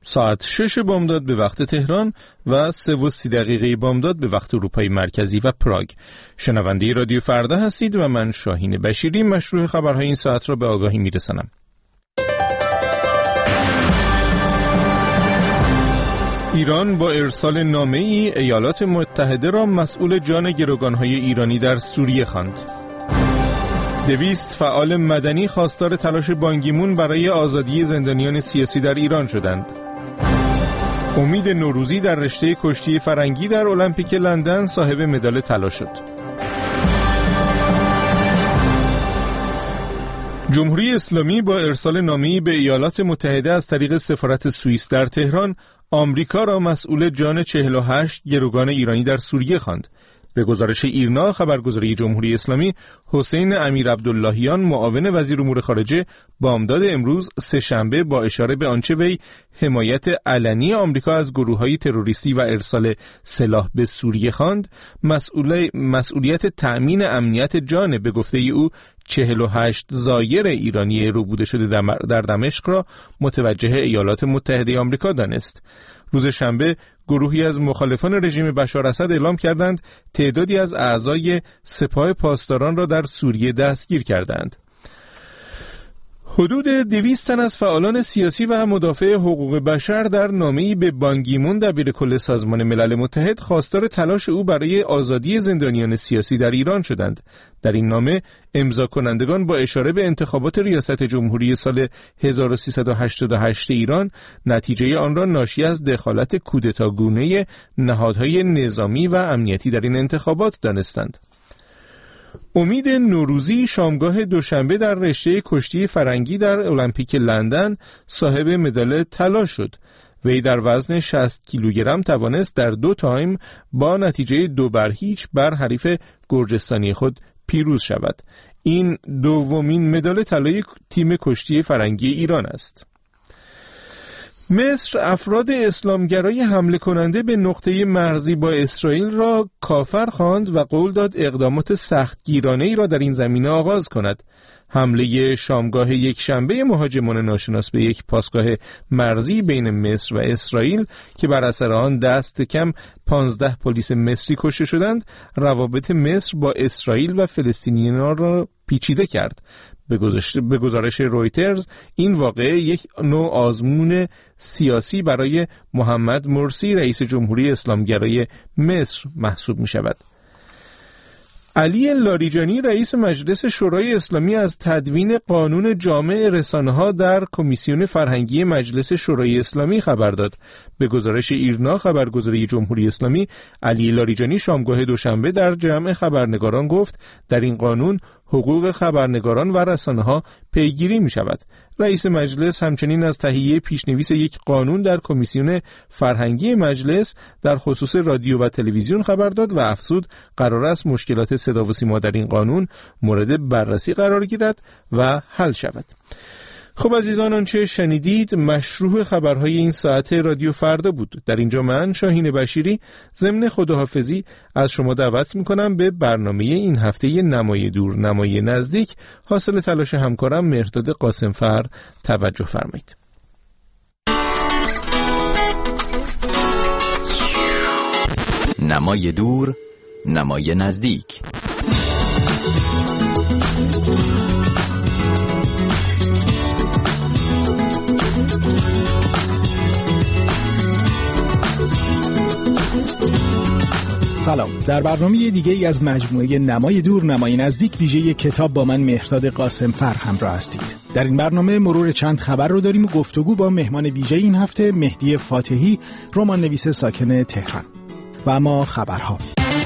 ساعت 6 بامداد به وقت تهران و 3:30 بامداد به وقت اروپای مرکزی و پراگ. شنونده رادیو فردا هستید و من شاهین بشیری مشروع خبرهای این ساعت را به آگاهی میرسانم. ایران با ارسال نامه‌ای ایالات متحده را مسئول جان گروگان‌های ایرانی در سوریه خواند. 200 فعال مدنی خواستار تلاش بانگیمون برای آزادی زندانیان سیاسی در ایران شدند. امید نوروزی در رشته کشتی فرنگی در المپیک لندن صاحب مدال طلا شد. جمهوری اسلامی با ارسال نامه‌ای به ایالات متحده از طریق سفارت سوئیس در تهران آمریکا را مسئول جان 48 گروگان ایرانی در سوریه خواند. به گزارش ایرنا خبرگزاری جمهوری اسلامی، حسین امیرعبداللهیان معاون وزیر امور خارجه بامداد امروز سه‌شنبه با اشاره به آنچه وی حمایت علنی آمریکا از گروه‌های تروریستی و ارسال سلاح به سوریه خواند، مسئولیت تأمین امنیت جان به گفته او 48 زایر ایرانی ربوده شده در دمشق را متوجه ایالات متحده آمریکا دانست. روز شنبه گروهی از مخالفان رژیم بشار اسد اعلام کردند تعدادی از اعضای سپاه پاسداران را در سوریه دستگیر کردند. حدود 200 تن از فعالان سیاسی و مدافع حقوق بشر در نامه‌ای به بانگیمون دبیرکل سازمان ملل متحد خواستار تلاش او برای آزادی زندانیان سیاسی در ایران شدند. در این نامه امضا کنندگان با اشاره به انتخابات ریاست جمهوری سال 1388 ایران نتیجه آن را ناشی از دخالت کودتاگونه نهادهای نظامی و امنیتی در این انتخابات دانستند. امید نوروزی شامگاه دوشنبه در رشته کشتی فرنگی در المپیک لندن صاحب مدال طلا شد. وی در وزن 60 کیلوگرم توانست در 2 تایم با نتیجه 2-0 بر حریف گرجستانی خود پیروز شود. این دومین مدال طلای تیم کشتی فرنگی ایران است. مصر افراد اسلامگرای حمله کننده به نقطه مرزی با اسرائیل را کافر خواند و قول داد اقدامات سختگیرانه‌ای را در این زمینه آغاز کند. حمله شامگاه یک شنبه مهاجمان ناشناس به یک پاسگاه مرزی بین مصر و اسرائیل که بر اثر آن دست کم 15 پلیس مصری کشته شدند، روابط مصر با اسرائیل و فلسطینیان را پیچیده کرد. به گزارش رویترز این واقعه یک نوع آزمون سیاسی برای محمد مرسی رئیس جمهوری اسلامگرای مصر محسوب می شود. علی لاریجانی رئیس مجلس شورای اسلامی از تدوین قانون جامع رسانه‌ها در کمیسیون فرهنگی مجلس شورای اسلامی خبر داد. به گزارش ایرنا خبرگزاری جمهوری اسلامی، علی لاریجانی شامگاه دوشنبه در جمع خبرنگاران گفت در این قانون حقوق خبرنگاران و رسانه‌ها پیگیری می شود. رئیس مجلس همچنین از تهیه پیشنویس یک قانون در کمیسیون فرهنگی مجلس در خصوص رادیو و تلویزیون خبر داد و افزود قرار است مشکلات صدا و سیما در این قانون مورد بررسی قرار گیرد و حل شود. خب عزیزان، آنچه شنیدید مشروع خبرهای این ساعت رادیو فردا بود. در اینجا من شاهین بشیری ضمن خداحافظی از شما دعوت میکنم به برنامه این هفته نمای دور نمای نزدیک حاصل تلاش همکارم مهرداد قاسمفر توجه فرمایید. نمای دور نمای نزدیک. سلام. در برنامه دیگه ای از مجموعه نمای دور نمای نزدیک ویژه کتاب با من مهرداد قاسمفر همراه هستید. در این برنامه مرور چند خبر رو داریم و گفتگو با مهمان ویژه این هفته مهدی فاتحی، رمان نویس ساکن تهران. و اما خبرها.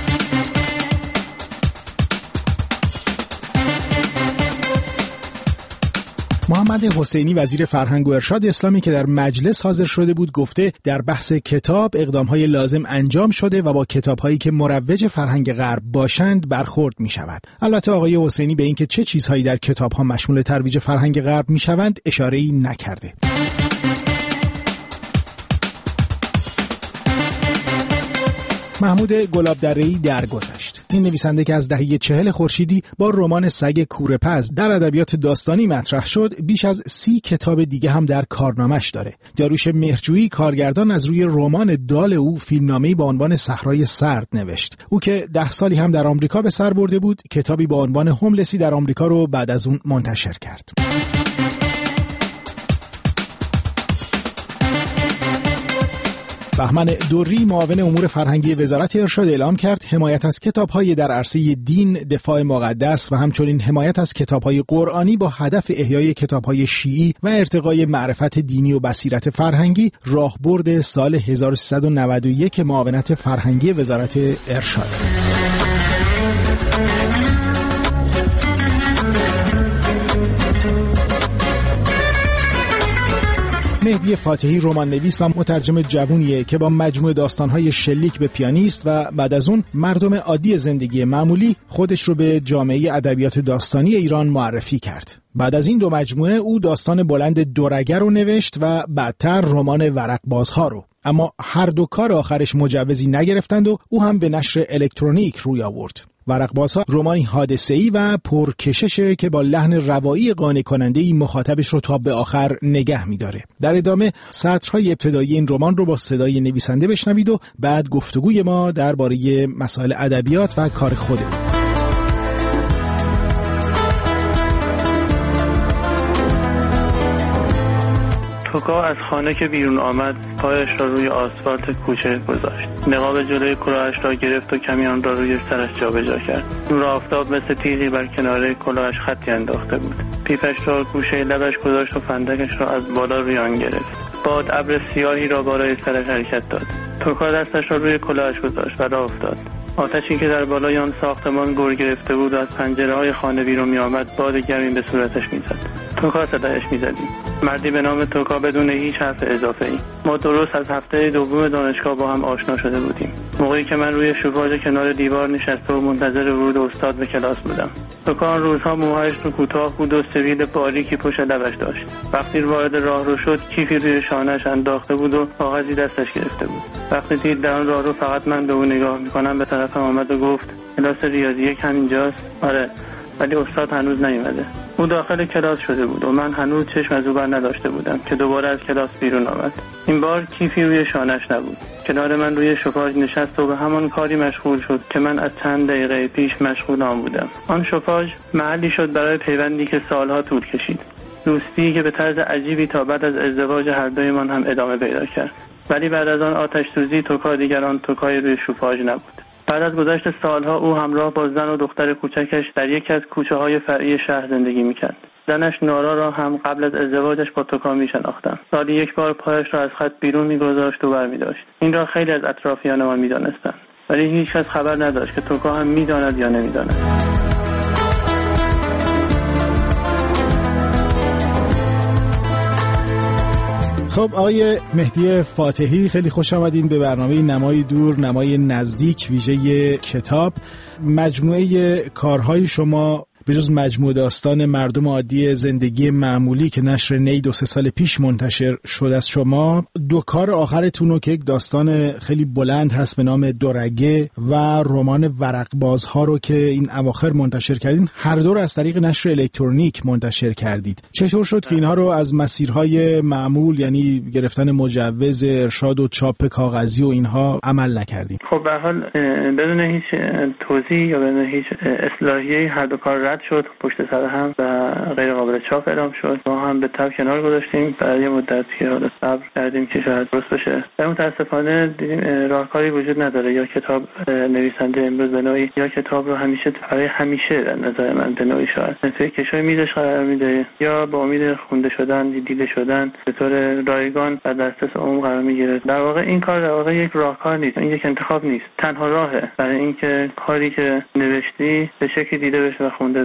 محمد حسینی وزیر فرهنگ و ارشاد اسلامی که در مجلس حاضر شده بود گفته در بحث کتاب اقدام‌های لازم انجام شده و با کتاب‌هایی که مروج فرهنگ غرب باشند برخورد می‌شود. البته آقای حسینی به اینکه چه چیزهایی در کتاب‌ها مشمول ترویج فرهنگ غرب می‌شوند اشاره‌ای نکرده. محمود گلابدره‌ای درگذشت. این نویسنده که از دهه 40 خورشیدی با رمان سگ کوره‌پز در ادبیات داستانی مطرح شد، بیش از 30 کتاب دیگه هم در کارنامش داره. داریوش مهرجویی کارگردان از روی رمان دال او فیلمنامه‌ای با عنوان صحرای سرد نوشت. او که 10 سالی هم در آمریکا به سر برده بود، کتابی با عنوان هوملسی در آمریکا رو بعد از اون منتشر کرد. بهمن دوری معاون امور فرهنگی وزارت ارشاد اعلام کرد حمایت از کتاب‌های در عرصه دین، دفاع مقدس و همچنین حمایت از کتاب‌های قرآنی با هدف احیای کتاب‌های شیعی و ارتقای معرفت دینی و بصیرت فرهنگی راهبرد سال 1391 معاونت فرهنگی وزارت ارشاد. مهدی فاتحی رمان نویس و مترجم جوونیه که با مجموعه داستان‌های شلیک به پیانیست و بعد از اون مردم عادی زندگی معمولی خودش رو به جامعه ادبیات داستانی ایران معرفی کرد. بعد از این 2 مجموعه او داستان بلند دورگه رو نوشت و بعدتر رمان ورقبازها رو. اما هر 2 کار آخرش مجوزی نگرفتند و او هم به نشر الکترونیک روی آورد. ورقبازها رمانی حادثه‌ای و پرکششه که با لحن روایی قانع کننده‌ای مخاطبش رو تا به آخر نگه می‌داره. در ادامه سطرهای ابتدایی این رمان رو با صدای نویسنده بشنوید و بعد گفتگوی ما درباره مسائل ادبیات و کار خودمون. توکا از خانه که بیرون آمد پایش را روی آسفالت کوچه گذاشت. نقاب جلوی کلاهش را گرفت و کمی آن را روی سرش جابجا کرد. نور آفتاب مثل تیغی بر کناره کلاهش خطی انداخته بود. پیپش را گوشه لبش گذاشت و فندکش را از بالا روی آن گرفت. باد ابر سیاهی را بالای سرش حرکت داد. توکا دستش را روی کلاهش گذاشت و راه افتاد. آتشی که در بالای آن ساختمان گر گرفته بود و از پنجره‌های خانه بیرون می‌آمد باد گرمی به صورتش می‌زد. توکا صدایش می‌زدیم. مردی به نام توکا بدون هیچ حرف اضافه‌ای. ما درست از هفته دوم دانشگاه با هم آشنا شده بودیم. موقعی که من روی شوفاژ کنار دیوار نشسته و منتظر ورود استاد به کلاس بودم. توکا آن روزها موهایش رو کوتاه بود و سویل باریکی پشت لبش داشت. وقتی وارد راهرو شد کیفی روی شانه‌اش انداخته بود و کاغذی دستش گرفته بود. وقتی دید در آن راهرو فقط من به او نگاه می‌کنم به طرفم آمد و گفت کلاس ریاضی 1 همینجاست؟ آره، ولی استاد هنوز نیومده. او داخل کلاس شده بود و من هنوز چشم از او بر نداشته بودم که دوباره از کلاس بیرون آمد. این بار کیفی روی شانه‌اش نبود. کنار من روی شوفاژ نشست و به همان کاری مشغول شد که من از چند دقیقه پیش مشغول آن بودم. آن شوفاژ محلی شد برای پیوندی که سالها طول کشید. دوستی که به طرز عجیبی تا بعد از ازدواج هر دویمان هم ادامه پیدا کرد. ولی بعد از آن آتش سوزی توکا دیگر آن توکای روی شوفاژ نبود. بعد از گذشت سالها او همراه با زن و دختر کوچکش در یکی از کوچه‌های فرعی شهر زندگی می‌کرد. زنش نورا را هم قبل از ازدواجش با توکا می‌شناختم. سالی 1 بار پایش را از خط بیرون می‌گذاشت و برمی‌داشت. این را خیلی از اطرافیان ما می‌دانستند. ولی هیچ کس خبر نداشت که توکا هم می‌داند یا نمی‌داند. خب آقای مهدی فاتحی، خیلی خوش آمدین به برنامه نمای دور نمای نزدیک ویژه کتاب. مجموعه کارهای شما به جز مجموعه داستان مردم عادی زندگی معمولی که نشر نی 2-3 سال پیش منتشر شد از شما، 2 کار آخرتون رو که یک داستان خیلی بلند هست به نام دورگه و رمان ورقبازها رو که این اواخر منتشر کردین، هر دو رو از طریق نشر الکترونیک منتشر کردید. چطور شد که اینها رو از مسیرهای معمول یعنی گرفتن مجوز ارشاد و چاپ کاغذی و اینها عمل نکردین؟ خب به هر حال بدون هیچ توضیح یا بدون هیچ اصلاحیه هر دو کار رد شد پشت سر هم و غیر قابل چاپ اعلام شد. ما هم به تب کنار گذاشتیم برای یه مدت که حالا صبر کردیم که شاید درست بشه. و متاسفانه دیدیم راهکاری وجود نداره. یا کتاب نویسنده امروز به نوعی یا کتاب رو همیشه برای همیشه در نظر من به نوعی شاید توی کشوی میزش قرار میده یا با امید خونده شدن دیده شدن به طور رایگان در دسترس عموم قرار میگیره. در واقع این کار در واقع یک راهکار نیست، این یک انتخاب نیست، تنها راهه برای اینکه کاری که نوشتی به شکلی دیده بشه و خونده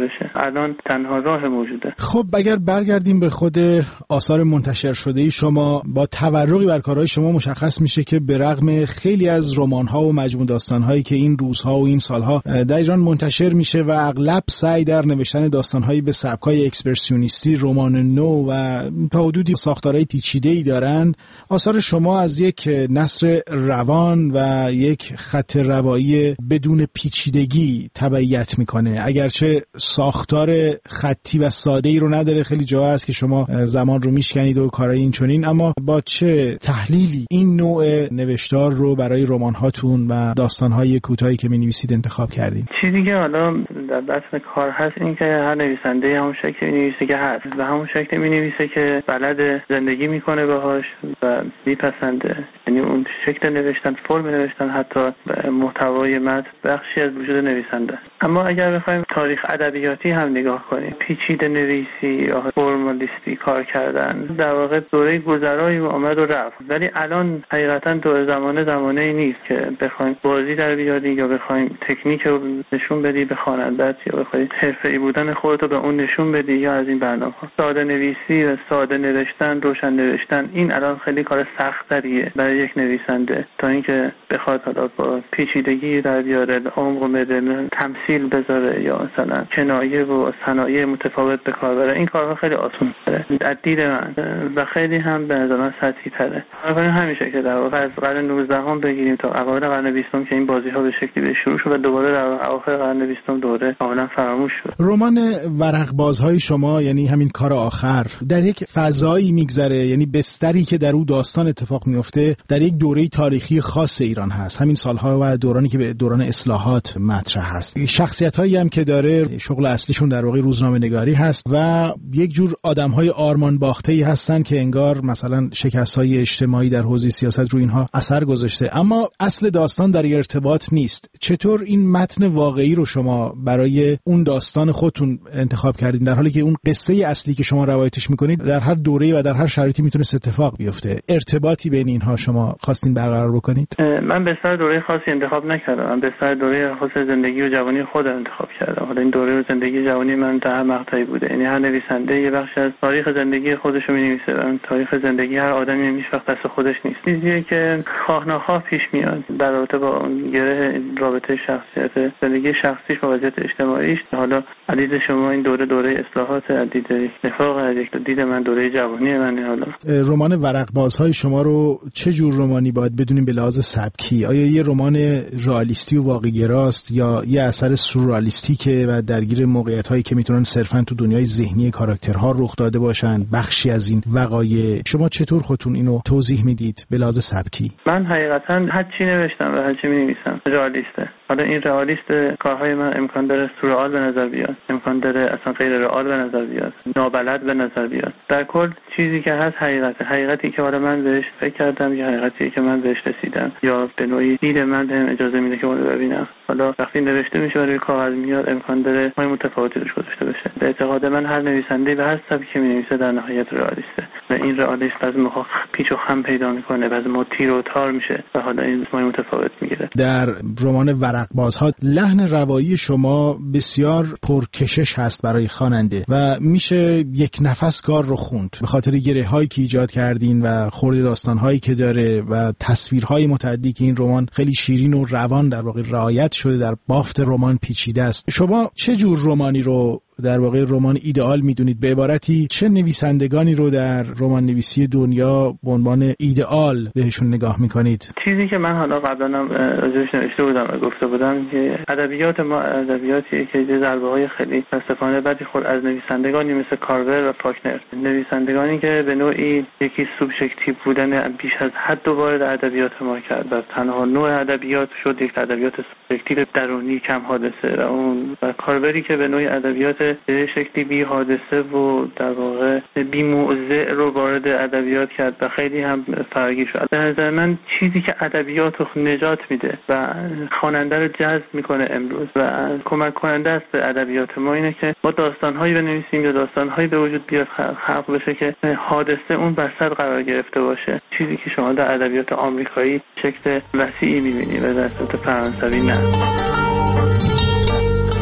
بشه. الان تنها راه موجوده. خب اگر برگردیم به خود آثار منتشر شده ای شما، با تورقی بر کارهای شما مشخص میشه که به رغم خیلی از رمان‌ها و مجموع داستان‌هایی که این روزها و این سالها در ایران منتشر میشه و اغلب سعی در نوشتن داستان‌هایی به سبک‌های اکسپرسیونیستی، رمان نو و تا حدودی ساختارهای پیچیده‌ای دارند، آثار شما از یک نثر روان و یک خط روایی بدون پیچیدگی تبعیت میکنه. اگرچه ساختار خطی و ساده‌ای رو نداره، خیلی جا هست که شما زمان رو میشکنید و کارهای این چنین، اما با چه تحلیلی این نوع نوشتار رو برای رمان‌هاتون و داستان‌های کوتاهی که می‌نویسید انتخاب کردین؟ چیزی که حالا در بطن کار هست این که هر نویسنده همون شکلی می‌نویسه که هست و همون شکلی می‌نویسه که بلد زندگی میکنه باهاش و میپسنده. یعنی اون شکل نوشتن، فرم نوشتن، حتی محتوای متن بخشی از وجود نویسنده. اما اگر بخوایم تاریخ ادبیاتی هم نگاه کنیم، پیچیده نویسی یا فرمالیستی کار کردن در واقع دوره گذرایی آمد و رفت، ولی الان حقیقتا دور زمانه نیست که بخوایم بازی در بیاری یا بخوایم تکنیک رو نشون بدی به خواننده‌ات یا بخوای حرفه‌ای بودن خودت رو به اون نشون بدی یا از این برنامه‌ها. ساده نویسی و ساده نوشتن، روشن نوشتن، این الان خیلی کار سخت‌تریه برای یک نویسنده تا اینکه بخواد حالا با پیچیدگی در بیاره، عمق و مدل تمثیل بذاره یا مثلا کنایه و صنایع متفاوت به کار بره. این کارها خیلی آسان‌تره از دید من و خیلی هم به نظر من سطحی‌تره. همیشه که در واقع از قرن 19 هم بگیریم تا اوایل قرن 20 که این بازی‌ها به شکلی به شروع شد و دوباره در اواخر قرن 20 دوره کاملا فراموش شد. رمان ورقبازهای شما، یعنی همین کار آخر، در یک فضایی میگذره، یعنی بستری که در اون داستان اتفاق میفته در یک دوره تاریخی خاص ایران هست، همین سالها و دورانی که به دوران اصلاحات مطرح هست. شخصیت‌هایی هم که داره شغل اصلیشون در واقع روزنامه‌نگاری هست و یک جور آدم‌های آرمان باخته‌ای هستن که انگار مثلا شکست‌های اجتماعی در حوزه سیاست رو اینها اثر گذاشته، اما اصل داستان در ارتباط نیست. چطور این متن واقعی رو شما برای اون داستان خودتون انتخاب کردین، در حالی که اون قصه اصلی که شما روایتش می‌کنید در هر دوره‌ای و در هر شرایطی میتونه اتفاق بیفته؟ ارتباطی بین اینها شما خواستین برقرار بکنید؟ من به سر دوره خاصی انتخاب نکردم. من به سر دوره خاص زندگی و جوانی خودم انتخاب کردم. حالا این دوره زندگی جوانی من در هر مقطعی بوده. یعنی هر نویسنده یه بخش از تاریخ زندگی خودش رو می‌نویسه. اون تاریخ زندگی هر آدمی هیچ وقت دست خودش نیست. چیزیه که خواه ناخواه پیش میاد در رابطه با اون گره رابطه شخصیت زندگی شخصیش با وضعیت اجتماعیش. حالا عدید شما این دوره اصلاحات، عدید نفاق، دید من دوره جوانی من. حالا رمان ورقبازهای شما رو چه جور رمانی باید بدونیم به لحاظ سبکی؟ آیا یه رمان رئالیستی و واقع‌گراست یا یه اثر سورئالیستیکه و درگیر موقعیت‌هایی که میتونن صرفاً تو دنیای ذهنی کاراکترها رخ داده باشن، بخشی از این وقایع؟ شما چطور خودتون اینو توضیح میدید به لحاظ سبکی؟ من حقیقتا هر چی نوشتم و هر چی می‌نویسم رئالیسته. حالا این رئالیست کارهای من امکان داره سورئال به نظر بیاد، امکان داره اصلا غیر رئال به نظر بیاد، نابلد به نظر بیاد. در کل چیزی که هست حقیقتی که حالا من بهش فکر کردم یا حقیقتی که من بهش رسیدم یا به نوعی دید من بهم اجازه میده که اون رو ببینم. حالا وقتی نوشته میشه و روی کاغذ میاد امکان داره مای متفاوتی روش گذاشته بشه. به اعتقاد من هر نویسنده به هر سبکی که مینویسه در نهایت رئالیسته و این رئالیست از موقع پیچ و خم پیدا میکنه، بعضی موقع تیر و تار میشه و حالا این مای متفاوت میگیره. در رمان ورقبازها لحن روایی شما بسیار پرکشش هست برای خواننده و میشه یک نفس کار رو خوند به خاطر گره‌هایی که ایجاد کردین و خورده داستان‌هایی که داره و تصویرهای متعددی که این رمان خیلی شیرین و روان در واقع رعایت شده در بافت رمان پیچیده است. شما چه جور رمانی رو در واقع رمان ایدئال میدونید؟ به عبارتی چه نویسندگانی رو در رمان نویسی دنیا به عنوان ایدئال بهشون نگاه میکنید؟ چیزی که من حالا قبلا هم راجعش نوشته بودم و گفته بودم که ادبیات ما ادبیاتی که ضربه‌های خیلی متاسفانه بدی خود از نویسندگانی مثل کارور و فاکنر، نویسندگانی که به نوعی یکی سوبژکتیو بودن بیش از حد وارد ادبیات ما کرد و تنها نوع ادبیات شد یک ادبیات سوبژکتیو درونی کم حادثه و اون و کاربری که به نوعی ادبیات به شکلی بی حادثه و در واقع بی موضع رو وارد ادبیات کرد و خیلی هم فرگیر شد. به نظر من چیزی که ادبیات رو نجات میده و خواننده رو جذب میکنه امروز و کمک کننده است به ادبیات ما اینه که ما داستان‌هایی بنویسیم یا داستان‌هایی به وجود بیاد خلق بشه که حادثه اون وسط قرار گرفته باشه، چیزی که شما در ادبیات آمریکایی شکل وسیعی می‌بینید و در فرانسوی نه.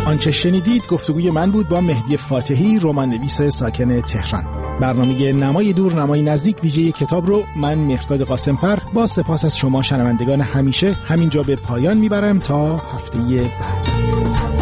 آنچه شنیدید گفتگوی من بود با مهدی فاتحی، رمان‌نویس ساکن تهران. برنامه نمای دور نمای نزدیک ویژه کتاب رو من مهرداد قاسمفر با سپاس از شما شنوندگان همیشه همینجا به پایان میبرم تا هفته بعد.